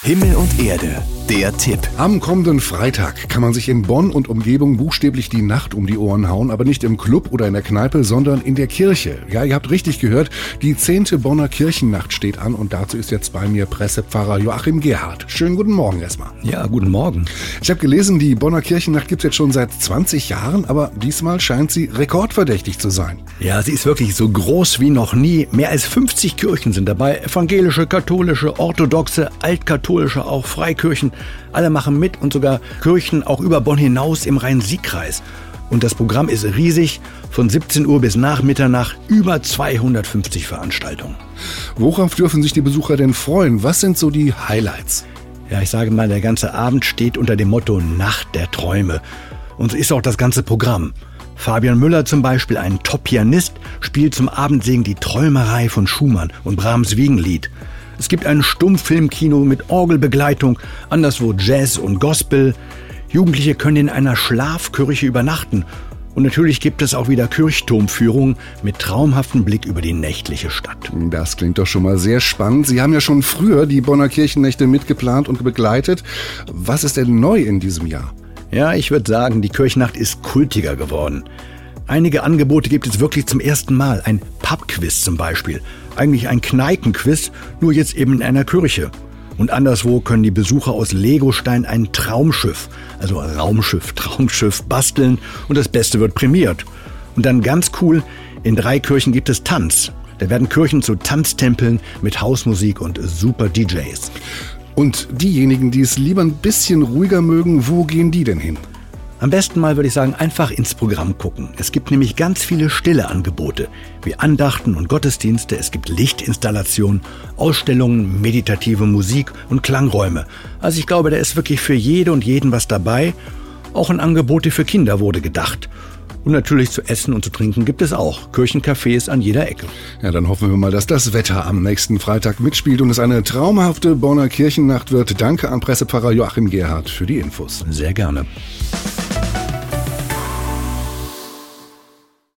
Himmel und Erde, der Tipp. Am kommenden Freitag kann man sich in Bonn und Umgebung buchstäblich die Nacht um die Ohren hauen, aber nicht im Club oder in der Kneipe, sondern in der Kirche. Ja, ihr habt richtig gehört, die 10. Bonner Kirchennacht steht an und dazu ist jetzt bei mir Pressepfarrer Joachim Gerhardt. Schönen guten Morgen erstmal. Ja, guten Morgen. Ich habe gelesen, die Bonner Kirchennacht gibt's jetzt schon seit 20 Jahren, aber diesmal scheint sie rekordverdächtig zu sein. Ja, sie ist wirklich so groß wie noch nie. Mehr als 50 Kirchen sind dabei. Evangelische, katholische, orthodoxe, altkatholische, auch Freikirchen. Alle machen mit und sogar Kirchen auch über Bonn hinaus im Rhein-Sieg-Kreis. Und das Programm ist riesig. Von 17 Uhr bis nach Mitternacht über 250 Veranstaltungen. Worauf dürfen sich die Besucher denn freuen? Was sind so die Highlights? Ja, ich sage mal, der ganze Abend steht unter dem Motto Nacht der Träume. Und so ist auch das ganze Programm. Fabian Müller zum Beispiel, ein Top-Pianist, spielt zum Abendsegen die Träumerei von Schumann und Brahms Wiegenlied. Es gibt ein Stummfilmkino mit Orgelbegleitung, anderswo Jazz und Gospel. Jugendliche können in einer Schlafkirche übernachten. Und natürlich gibt es auch wieder Kirchturmführungen mit traumhaftem Blick über die nächtliche Stadt. Das klingt doch schon mal sehr spannend. Sie haben ja schon früher die Bonner Kirchennächte mitgeplant und begleitet. Was ist denn neu in diesem Jahr? Ja, ich würde sagen, die Kirchennacht ist kultiger geworden. Einige Angebote gibt es wirklich zum ersten Mal. Ein Pubquiz zum Beispiel. Eigentlich ein Kneipenquiz, nur jetzt eben in einer Kirche. Und anderswo können die Besucher aus Legostein ein Traumschiff, also Traumschiff basteln und das Beste wird prämiert. Und dann ganz cool, in 3 Kirchen gibt es Tanz. Da werden Kirchen zu Tanztempeln mit Hausmusik und super DJs. Und diejenigen, die es lieber ein bisschen ruhiger mögen, wo gehen die denn hin? Am besten mal würde ich sagen, einfach ins Programm gucken. Es gibt nämlich ganz viele stille Angebote, wie Andachten und Gottesdienste. Es gibt Lichtinstallationen, Ausstellungen, meditative Musik und Klangräume. Also ich glaube, da ist wirklich für jede und jeden was dabei. Auch ein Angebote für Kinder wurde gedacht. Und natürlich zu essen und zu trinken gibt es auch. Kirchencafés an jeder Ecke. Ja, dann hoffen wir mal, dass das Wetter am nächsten Freitag mitspielt und es eine traumhafte Bonner Kirchennacht wird. Danke an Pressepfarrer Joachim Gerhardt für die Infos. Sehr gerne.